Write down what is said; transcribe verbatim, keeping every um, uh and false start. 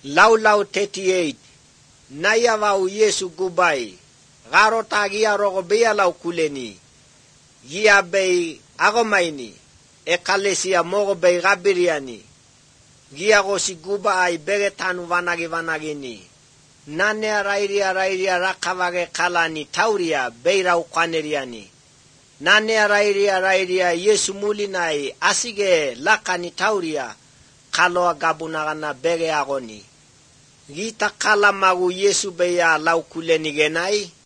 Lau lau thirty-eight. Naya vau Yesu gubai. Garo tagia rogo bea lau kuleni. Gia bei agomaini. Ekalesia mogo bei gabiriani. Gia gosi guba ai begetanu vanagi vanagini. Nane arairia arairia rakavage kalani tauria beira ukwaneriani. Nane arairia arairia Yesu mulinai asige lakani tauria kaloa gabunagana bege agoni. Gita kala magu Yesu beya lau kuleni genai.